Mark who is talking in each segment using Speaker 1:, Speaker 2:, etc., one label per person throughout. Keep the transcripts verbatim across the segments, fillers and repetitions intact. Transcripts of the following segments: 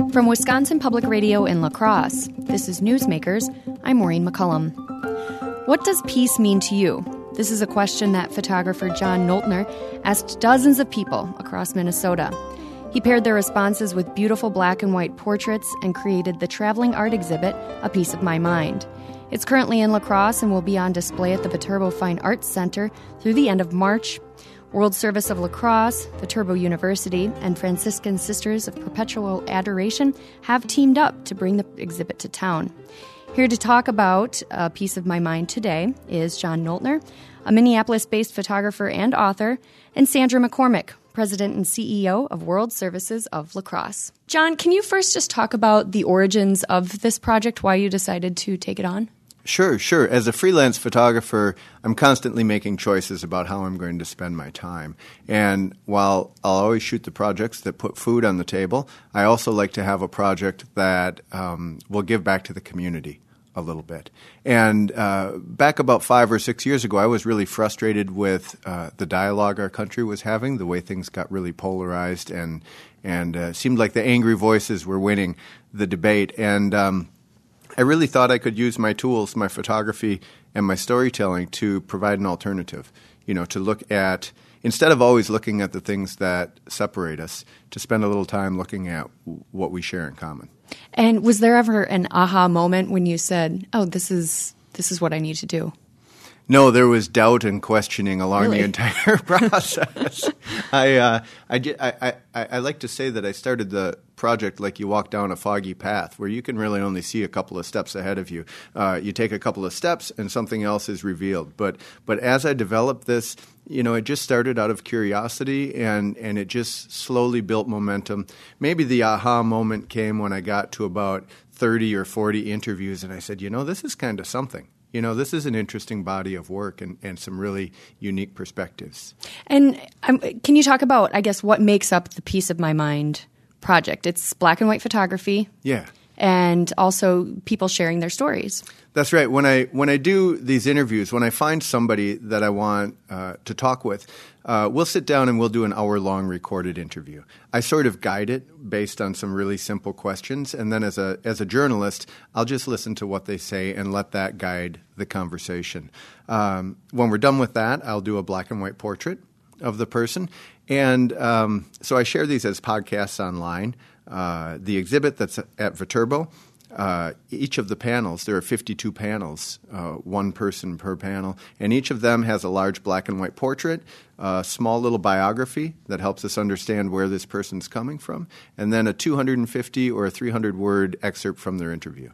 Speaker 1: From Wisconsin Public Radio in La Crosse, this is Newsmakers. I'm Maureen McCullum. What does peace mean to you? This is a question that photographer John Noltner asked dozens of people across Minnesota. He paired their responses with beautiful black and white portraits and created the traveling art exhibit, A Piece of My Mind. It's currently in La Crosse and will be on display at the Viterbo Fine Arts Center through the end of March. World Service of La Crosse, Viterbo University, and Franciscan Sisters of Perpetual Adoration have teamed up to bring the exhibit to town. Here to talk about A Piece of My Mind today is John Noltner, a Minneapolis-based photographer and author, and Sandra McCormick, President and C E O of World Services of La Crosse. John, can you first just talk about the origins of this project, why you decided to take it on?
Speaker 2: Sure, sure. As a freelance photographer, I'm constantly making choices about how I'm going to spend my time. And while I'll always shoot the projects that put food on the table, I also like to have a project that um, will give back to the community a little bit. And uh, back about five or six years ago, I was really frustrated with uh, the dialogue our country was having, the way things got really polarized, and and uh, seemed like the angry voices were winning the debate. And um, I really thought I could use my tools, my photography and my storytelling to provide an alternative, you know, to look at, instead of always looking at the things that separate us, to spend a little time looking at what we share in common.
Speaker 1: And was there ever an aha moment when you said, oh, this is this is what I need to do?
Speaker 2: No, there was doubt and questioning along
Speaker 1: Really?
Speaker 2: the entire process. I, uh, I, did, I, I, I like to say that I started the project like you walk down a foggy path where you can really only see a couple of steps ahead of you. Uh, you take a couple of steps and something else is revealed. But but as I developed this, you know, it just started out of curiosity and, and it just slowly built momentum. Maybe the aha moment came when I got to about thirty or forty interviews and I said, you know, this is kind of something. You know, this is an interesting body of work and, and some really unique perspectives.
Speaker 1: And um, can you talk about, I guess, what makes up the Piece of My Mind project? It's black and white photography.
Speaker 2: Yeah.
Speaker 1: And also people sharing their stories.
Speaker 2: That's right. When I when I do these interviews, when I find somebody that I want uh, to talk with, uh, we'll sit down and we'll do an hour-long recorded interview. I sort of guide it based on some really simple questions, and then as a as a journalist, I'll just listen to what they say and let that guide the conversation. Um, when we're done with that, I'll do a black and white portrait of the person, and um, so I share these as podcasts online. Uh, the exhibit that's at Viterbo, uh, each of the panels, there are fifty-two panels, uh, one person per panel, and each of them has a large black and white portrait, a small little biography that helps us understand where this person's coming from, and then a two hundred fifty or a three hundred word excerpt from their interview.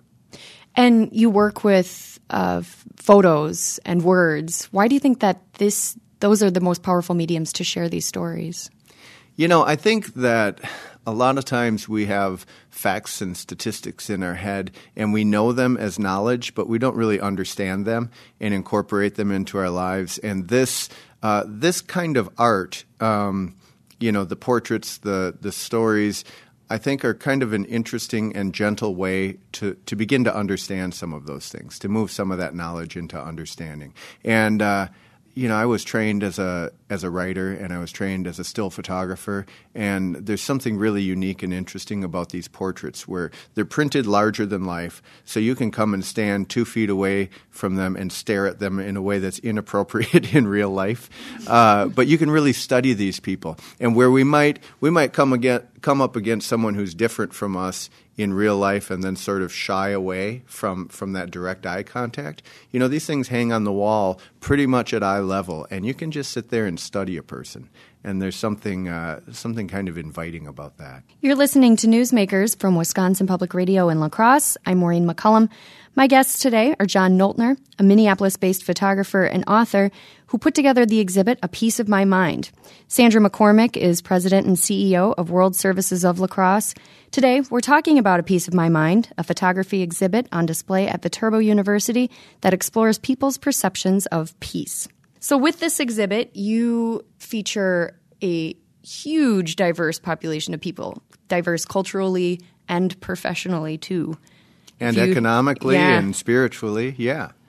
Speaker 1: And you work with uh, photos and words. Why do you think that this those are the most powerful mediums to share these stories?
Speaker 2: You know, I think that a lot of times we have facts and statistics in our head and we know them as knowledge, but we don't really understand them and incorporate them into our lives. And this uh, this kind of art, um, you know, the portraits, the the stories, I think are kind of an interesting and gentle way to, to begin to understand some of those things, to move some of that knowledge into understanding. And uh You know, I was trained as a as a writer and I was trained as a still photographer, and there's something really unique and interesting about these portraits where they're printed larger than life, so you can come and stand two feet away from them and stare at them in a way that's inappropriate in real life. Uh, but you can really study these people, and where we might we might come again come up against someone who's different from us in real life and then sort of shy away from, from that direct eye contact. You know, these things hang on the wall pretty much at eye level, and you can just sit there and study a person. And there's something uh, something kind of inviting about that.
Speaker 1: You're listening to Newsmakers from Wisconsin Public Radio in La Crosse. I'm Maureen McCullum. My guests today are John Noltner, a Minneapolis-based photographer and author who put together the exhibit A Piece of My Mind. Sandra McCormick is president and C E O of World Services of La Crosse. Today, we're talking about A Piece of My Mind, a photography exhibit on display at Viterbo University that explores people's perceptions of peace. So with this exhibit, you feature a huge, diverse population of people, diverse culturally and professionally, too.
Speaker 2: And
Speaker 1: You-
Speaker 2: economically
Speaker 1: yeah.
Speaker 2: and spiritually, yeah.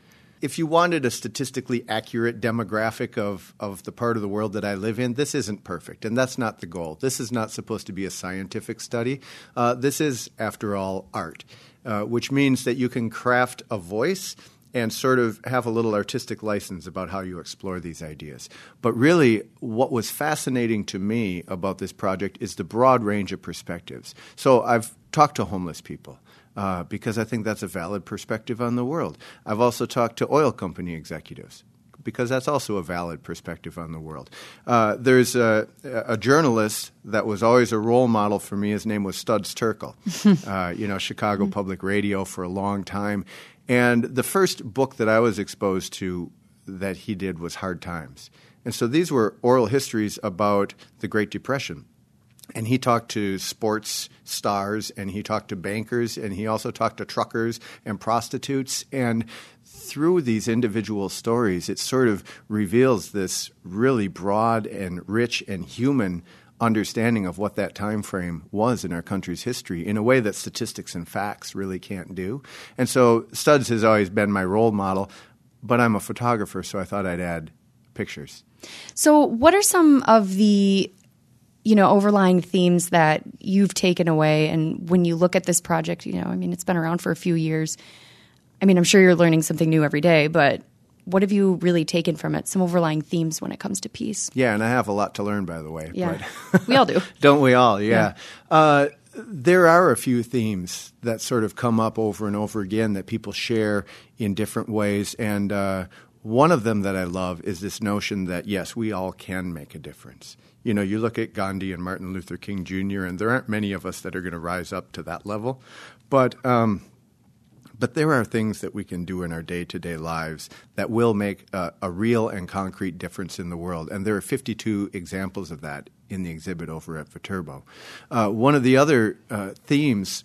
Speaker 2: if you wanted a statistically accurate demographic of, of the part of the world that I live in, this isn't perfect, and that's not the goal. This is not supposed to be a scientific study. Uh, this is, after all, art, uh, which means that you can craft a voice and sort of have a little artistic license about how you explore these ideas. But really, what was fascinating to me about this project is the broad range of perspectives. So I've talked to homeless people. Uh, because I think that's a valid perspective on the world. I've also talked to oil company executives because that's also a valid perspective on the world. Uh, there's a, a journalist that was always a role model for me. His name was Studs Terkel, uh, you know, Chicago Public Radio for a long time. And the first book that I was exposed to that he did was Hard Times. And so these were oral histories about the Great Depression. And he talked to sports stars, and he talked to bankers, and he also talked to truckers and prostitutes. And through these individual stories, it sort of reveals this really broad and rich and human understanding of what that time frame was in our country's history in a way that statistics and facts really can't do. And so Studs has always been my role model, but I'm a photographer, so I thought I'd add pictures.
Speaker 1: So what are some of the you know, overlying themes that you've taken away? And when you look at this project, you know, I mean, it's been around for a few years. I mean, I'm sure you're learning something new every day, but what have you really taken from it? Some overlying themes when it comes to peace?
Speaker 2: Yeah, and I have a lot to learn, by the way.
Speaker 1: Yeah,
Speaker 2: but
Speaker 1: we all do.
Speaker 2: Don't we all? Yeah.
Speaker 1: yeah.
Speaker 2: Uh, there are a few themes that sort of come up over and over again that people share in different ways. And uh, one of them that I love is this notion that, yes, we all can make a difference. You know, you look at Gandhi and Martin Luther King Junior, and there aren't many of us that are going to rise up to that level. But um, but there are things that we can do in our day-to-day lives that will make a, a real and concrete difference in the world. And there are fifty-two examples of that in the exhibit over at Viterbo. Uh, one of the other uh, themes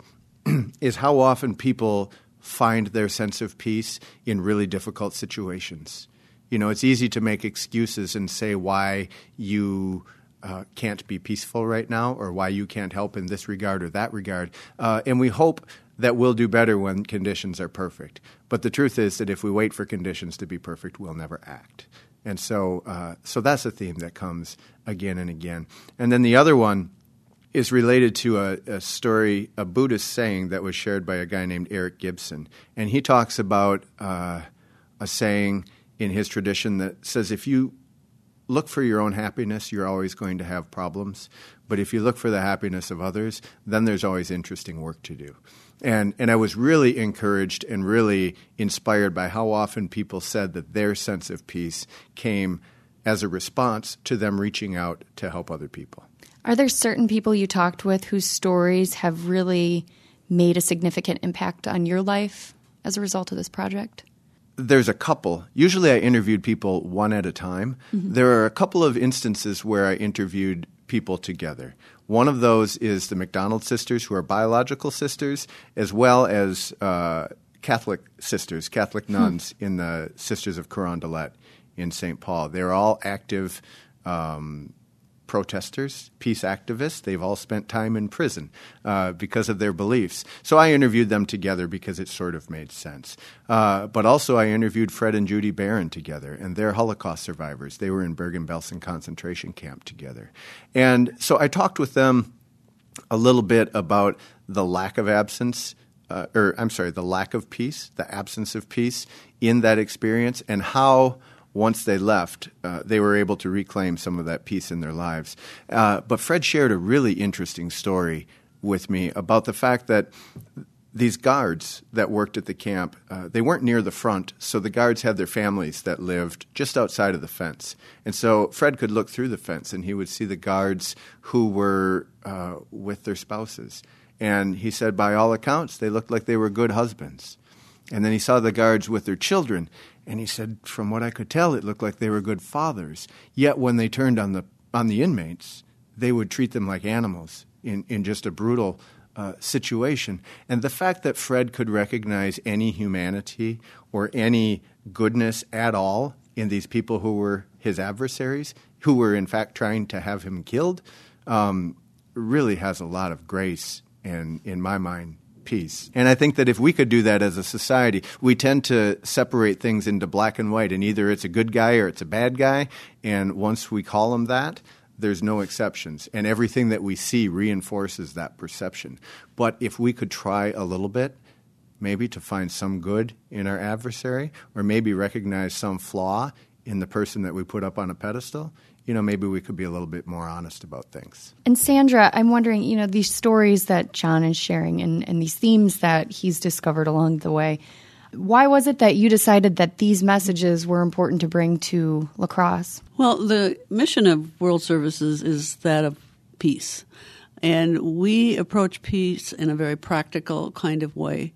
Speaker 2: is how often people find their sense of peace in really difficult situations. You know, it's easy to make excuses and say why you Uh, can't be peaceful right now, or why you can't help in this regard or that regard. Uh, and we hope that we'll do better when conditions are perfect. But the truth is that if we wait for conditions to be perfect, we'll never act. And so uh, so that's a theme that comes again and again. And then the other one is related to a, a story, a Buddhist saying that was shared by a guy named Eric Gibson. And he talks about uh, a saying in his tradition that says if you look for your own happiness, you're always going to have problems. But if you look for the happiness of others, then there's always interesting work to do. And and I was really encouraged and really inspired by how often people said that their sense of peace came as a response to them reaching out to help other people.
Speaker 1: Are there certain people you talked with whose stories have really made a significant impact on your life as a result of this project?
Speaker 2: There's a couple. Usually I interviewed people one at a time. Mm-hmm. There are a couple of instances where I interviewed people together. One of those is the McDonald sisters, who are biological sisters, as well as uh, Catholic sisters, Catholic nuns hmm. in the Sisters of Carondelet in Saint Paul. They're all active um, protesters, peace activists. They've all spent time in prison uh, because of their beliefs. So I interviewed them together because it sort of made sense. Uh, but also I interviewed Fred and Judy Barron together, and they're Holocaust survivors. They were in Bergen-Belsen concentration camp together. And so I talked with them a little bit about the lack of absence, uh, or I'm sorry, the lack of peace, the absence of peace in that experience, and how once they left, uh, they were able to reclaim some of that peace in their lives. Uh, but Fred shared a really interesting story with me about the fact that these guards that worked at the camp, uh, they weren't near the front, so the guards had their families that lived just outside of the fence. And so Fred could look through the fence, and he would see the guards who were uh, with their spouses. And he said, by all accounts, they looked like they were good husbands. And then he saw the guards with their children, and he said, from what I could tell, it looked like they were good fathers. Yet when they turned on the on the inmates, they would treat them like animals in, in just a brutal uh, situation. And the fact that Fred could recognize any humanity or any goodness at all in these people who were his adversaries, who were in fact trying to have him killed, um, really has a lot of grace and, in my mind, peace. And I think that if we could do that as a society, we tend to separate things into black and white, and either it's a good guy or it's a bad guy, and once we call him that, there's no exceptions, and everything that we see reinforces that perception. But if we could try a little bit, maybe to find some good in our adversary, or maybe recognize some flaw in the person that we put up on a pedestal, you know, maybe we could be a little bit more honest about things.
Speaker 1: And Sandra, I'm wondering, you know, these stories that John is sharing and, and these themes that he's discovered along the way, why was it that you decided that these messages were important to bring to La Crosse?
Speaker 3: Well, the mission of World Services is that of peace. And we approach peace in a very practical kind of way.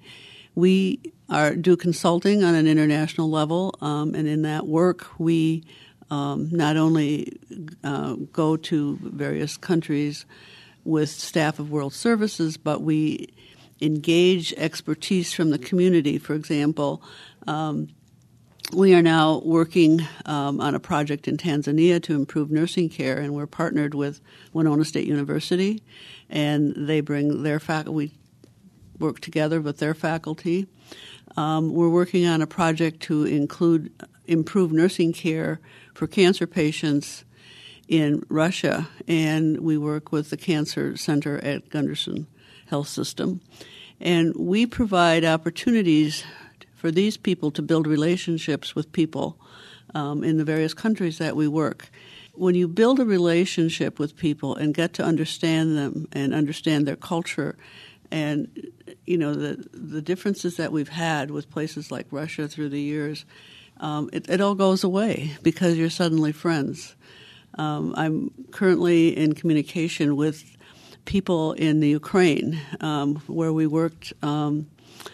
Speaker 3: We are do consulting on an international level, um, and in that work we um, not only uh, go to various countries with staff of World Services, but we engage expertise from the community. For example, um, we are now working um, on a project in Tanzania to improve nursing care, and we're partnered with Winona State University, and they bring their faculty. We work together with their faculty. Um, we're working on a project to include improve nursing care for cancer patients in Russia, and we work with the Cancer Center at Gundersen Health System. And we provide opportunities for these people to build relationships with people um, in the various countries that we work. When you build a relationship with people and get to understand them and understand their culture and, you know, the the differences that we've had with places like Russia through the years, um, it, it all goes away because you're suddenly friends. Um, I'm currently in communication with people in the Ukraine, um, where we worked um,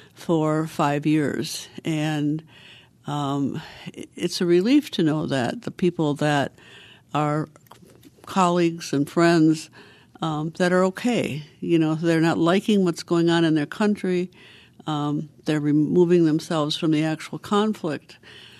Speaker 3: for five years. And um, it's a relief to know that the people that are colleagues and friends um, that are okay. You know, they're not liking what's going on in their country. Um, they're removing themselves from the actual conflict.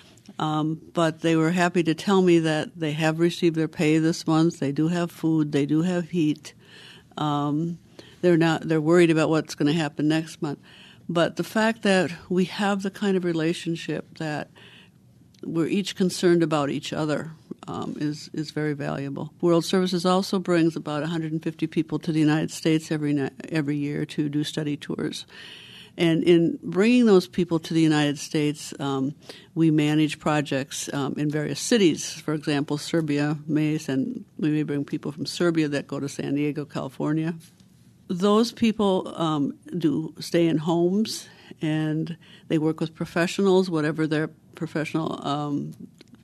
Speaker 3: Um, but they were happy to tell me that they have received their pay this month. They do have food. They do have heat. Um, they're not. They're worried about what's going to happen next month. But the fact that we have the kind of relationship that we're each concerned about each other um, is is very valuable. World Services also brings about one hundred fifty people to the United States every ni- every year to do study tours. And in bringing those people to the United States, um, we manage projects um, in various cities. For example, Serbia may send, we may bring people from Serbia that go to San Diego, California. Those people um, do stay in homes, and they work with professionals, whatever their professional um,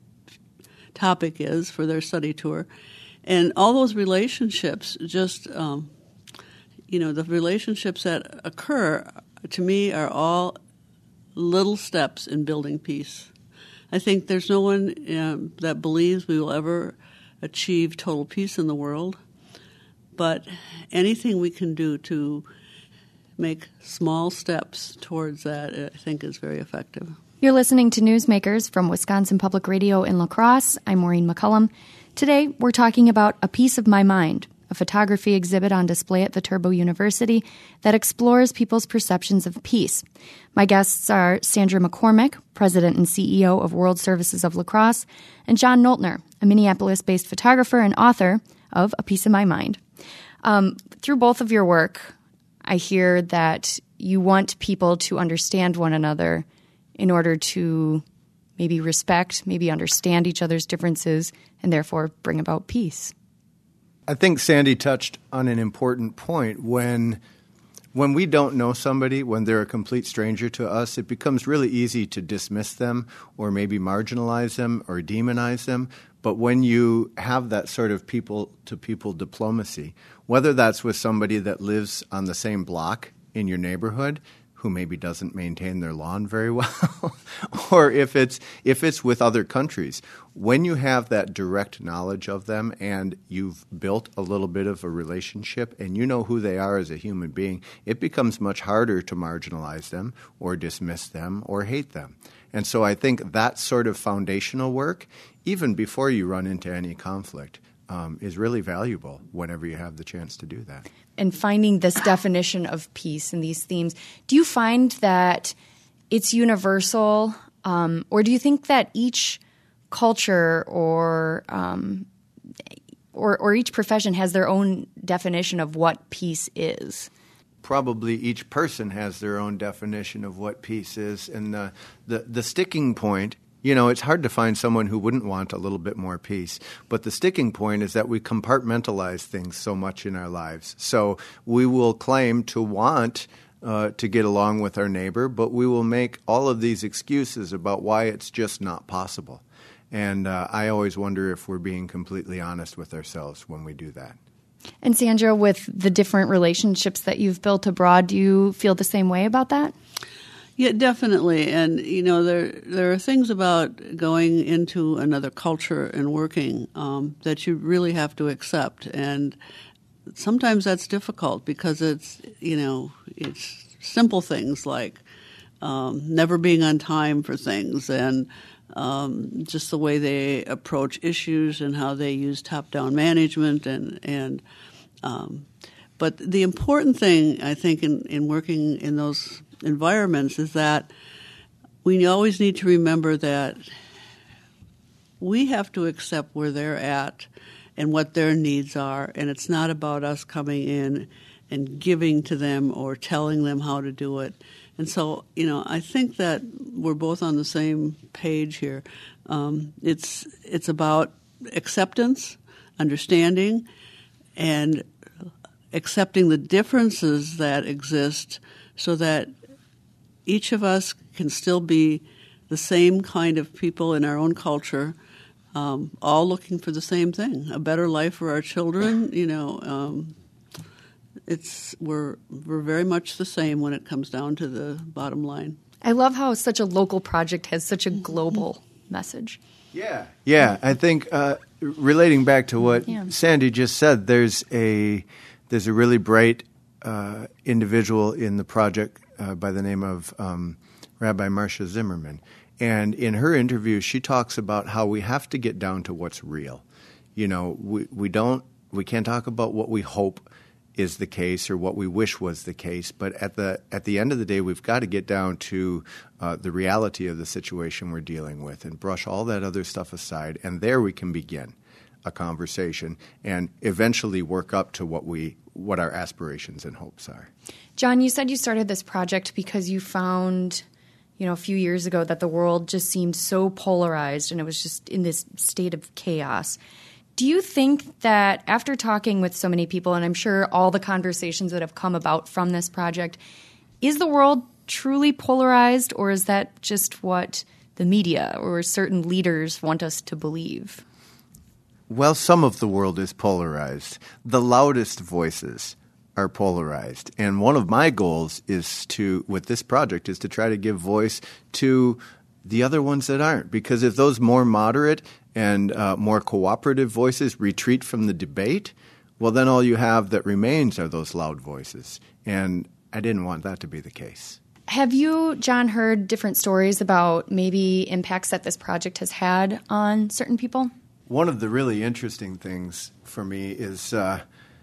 Speaker 3: topic is for their study tour. And all those relationships just, um, you know, the relationships that occur to me are all little steps in building peace. I think there's no one um, that believes we will ever achieve total peace in the world, but anything we can do to make small steps towards that, I think, is very effective.
Speaker 1: You're listening to Newsmakers from Wisconsin Public Radio in La Crosse. I'm Maureen McCullum. Today, we're talking about A Piece of My Mind, a photography exhibit on display at Viterbo University that explores people's perceptions of peace. My guests are Sandra McCormick, President and C E O of World Services of La Crosse, and John Noltner, a Minneapolis-based photographer and author of A Piece of My Mind. Um, through both of your work, I hear that you want people to understand one another in order to maybe respect, maybe understand each other's differences, and therefore bring about peace.
Speaker 2: I think Sandy touched on an important point. When when we don't know somebody, when they're a complete stranger to us, it becomes really easy to dismiss them or maybe marginalize them or demonize them. But when you have that sort of people-to-people diplomacy, whether that's with somebody that lives on the same block in your neighborhood who maybe doesn't maintain their lawn very well, or if it's if it's with other countries, when you have that direct knowledge of them and you've built a little bit of a relationship and you know who they are as a human being, it becomes much harder to marginalize them or dismiss them or hate them. And so I think that sort of foundational work, even before you run into any conflict, um, is really valuable whenever you have the chance to do that.
Speaker 1: And finding this definition of peace and these themes, do you find that it's universal, um, or do you think that each culture or, um, or or each profession has their own definition of what peace is?
Speaker 2: Probably each person has their own definition of what peace is, and the the, the sticking point. You know, it's hard to find someone who wouldn't want a little bit more peace. But the sticking point is that we compartmentalize things so much in our lives. So we will claim to want uh, to get along with our neighbor, but we will make all of these excuses about why it's just not possible. And uh, I always wonder if we're being completely honest with ourselves when we do that.
Speaker 1: And Sandra, with the different relationships that you've built abroad, do you feel the same way about that?
Speaker 3: Yeah, definitely. And, you know, there there are things about going into another culture and working um, that you really have to accept. And sometimes that's difficult because it's, you know, it's simple things like um, never being on time for things and um, just the way they approach issues and how they use top-down management. And, and um, but the important thing, I think, in, in working in those environments is that we always need to remember that we have to accept where they're at and what their needs are, and it's not about us coming in and giving to them or telling them how to do it. And so, you know, I think that we're both on the same page here. Um, it's it's about acceptance, understanding, and accepting the differences that exist so that each of us can still be the same kind of people in our own culture, um, all looking for the same thing, a better life for our children. You know, um, it's we're we're very much the same when it comes down to the bottom line.
Speaker 1: I love how such a local project has such a global message.
Speaker 2: Yeah, yeah. I think uh, relating back to what
Speaker 1: yeah.
Speaker 2: Sandy just said, there's a there's a really bright uh, individual in the project uh, by the name of um, Rabbi Marcia Zimmerman. And in her interview, she talks about how we have to get down to what's real. You know, we, we don't we can't talk about what we hope is the case or what we wish was the case, but at the at the end of the day, we've got to get down to uh, the reality of the situation we're dealing with and brush all that other stuff aside, and there we can begin a conversation and eventually work up to what we what our aspirations and hopes are.
Speaker 1: John, you said you started this project because you found, you know, a few years ago that the world just seemed so polarized and it was just in this state of chaos. Do you think that after talking with so many people, and I'm sure all the conversations that have come about from this project, is the world truly polarized, or is that just what the media or certain leaders want us to believe?
Speaker 2: Well, some of the world is polarized. The loudest voices are polarized. And one of my goals is to, with this project, is to try to give voice to the other ones that aren't. Because if those more moderate and uh, more cooperative voices retreat from the debate, well, then all you have that remains are those loud voices. And I didn't want that to be the case.
Speaker 1: Have you, John, heard different stories about maybe impacts that this project has had on certain people?
Speaker 2: One of the really interesting things for me is uh,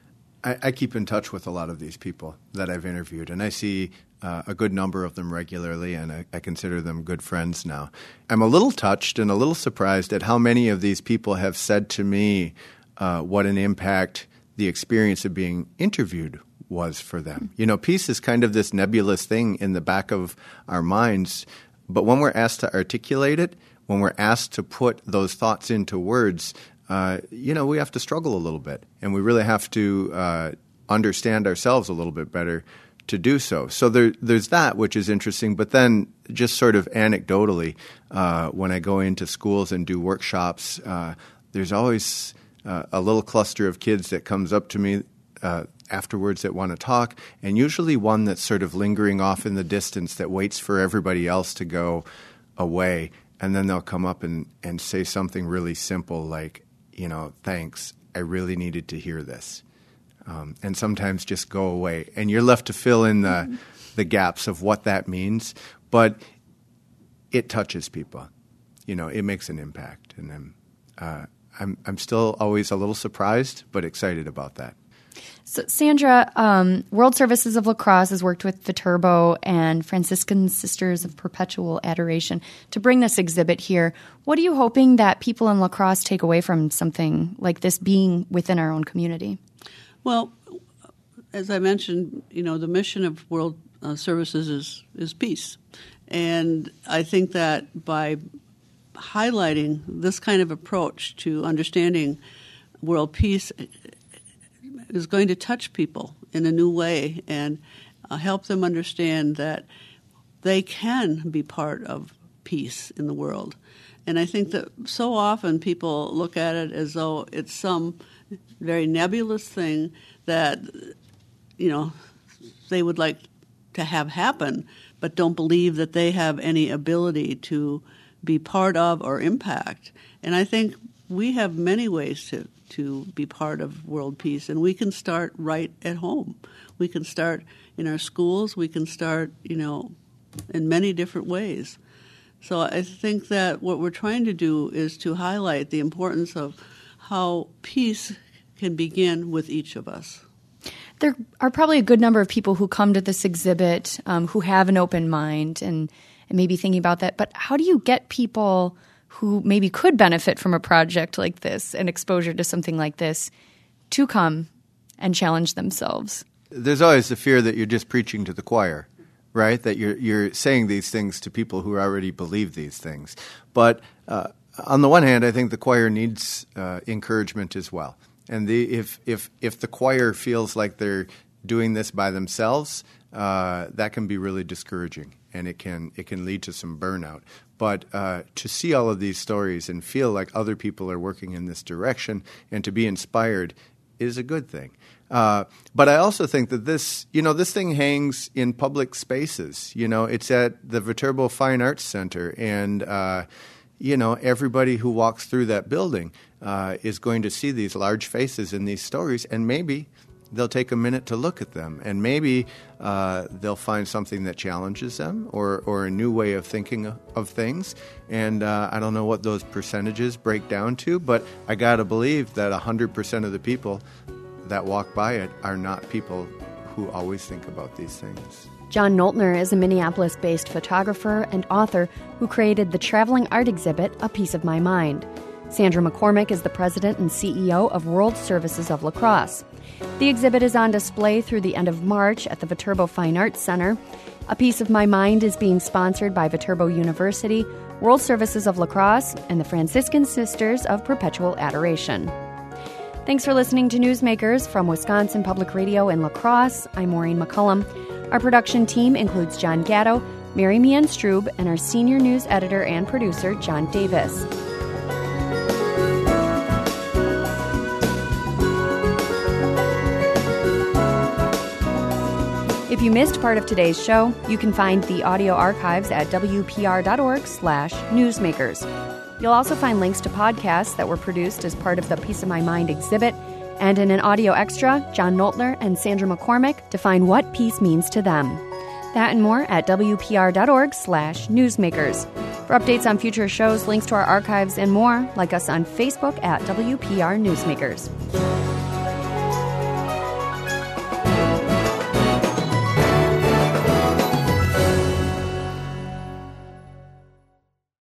Speaker 2: I, I keep in touch with a lot of these people that I've interviewed, and I see uh, a good number of them regularly, and I, I consider them good friends now. I'm a little touched and a little surprised at how many of these people have said to me uh, what an impact the experience of being interviewed was for them. You know, peace is kind of this nebulous thing in the back of our minds, but when we're asked to articulate it, when we're asked to put those thoughts into words, uh, you know, we have to struggle a little bit, and we really have to uh, understand ourselves a little bit better to do so. So there, there's that, which is interesting. But then just sort of anecdotally, uh, when I go into schools and do workshops, uh, there's always uh, a little cluster of kids that comes up to me uh, afterwards that want to talk, and usually one that's sort of lingering off in the distance that waits for everybody else to go away. And then they'll come up and, and say something really simple like, you know, thanks, I really needed to hear this. Um, and sometimes just go away. And you're left to fill in the, the gaps of what that means. But it touches people. You know, it makes an impact. And then uh, I'm I'm still always a little surprised, but excited about that.
Speaker 1: So, Sandra, um, World Services of La Crosse has worked with Viterbo and Franciscan Sisters of Perpetual Adoration to bring this exhibit here. What are you hoping that people in La Crosse take away from something like this being within our own community?
Speaker 3: Well, as I mentioned, you know, the mission of World uh, Services is, is peace. And I think that by highlighting this kind of approach to understanding world peace is going to touch people in a new way and uh, help them understand that they can be part of peace in the world. And I think that so often people look at it as though it's some very nebulous thing that, you know, they would like to have happen, but don't believe that they have any ability to be part of or impact. And I think we have many ways to to be part of world peace, and we can start right at home. We can start in our schools. We can start, you know, in many different ways. So I think that what we're trying to do is to highlight the importance of how peace can begin with each of us.
Speaker 1: There are probably a good number of people who come to this exhibit um, who have an open mind and, and maybe thinking about that. But how do you get people who maybe could benefit from a project like this and exposure to something like this to come and challenge themselves?
Speaker 2: There's always the fear that you're just preaching to the choir, right? That you're you're saying these things to people who already believe these things. But uh, on the one hand, I think the choir needs uh, encouragement as well. And the, if if if the choir feels like they're doing this by themselves, uh, that can be really discouraging, and it can it can lead to some burnout. But uh, to see all of these stories and feel like other people are working in this direction and to be inspired is a good thing. Uh, but I also think that this, you know, this thing hangs in public spaces. You know, it's at the Viterbo Fine Arts Center, and uh, you know, everybody who walks through that building uh, is going to see these large faces in these stories, and maybe they'll take a minute to look at them, and maybe uh, they'll find something that challenges them or, or a new way of thinking of, of things. And uh, I don't know what those percentages break down to, but I got to believe that one hundred percent of the people that walk by it are not people who always think about these things.
Speaker 1: John Noltner is a Minneapolis-based photographer and author who created the traveling art exhibit, A Piece of My Mind. Sandra McCormick is the president and C E O of World Services of La Crosse. The exhibit is on display through the end of March at the Viterbo Fine Arts Center. A Piece of My Mind is being sponsored by Viterbo University, World Services of La Crosse, and the Franciscan Sisters of Perpetual Adoration. Thanks for listening to Newsmakers from Wisconsin Public Radio in La Crosse. I'm Maureen McCullum. Our production team includes John Gatto, Mary Meehan Strube, and our senior news editor and producer, John Davis. If you missed part of today's show, you can find the audio archives at w p r dot org slash newsmakers. You'll also find links to podcasts that were produced as part of the Piece of My Mind exhibit, and in an audio extra, John Noltner and Sandra McCormick define what peace means to them. That and more at w p r dot org slash newsmakers. For updates on future shows, links to our archives, and more, like us on Facebook at W P R Newsmakers.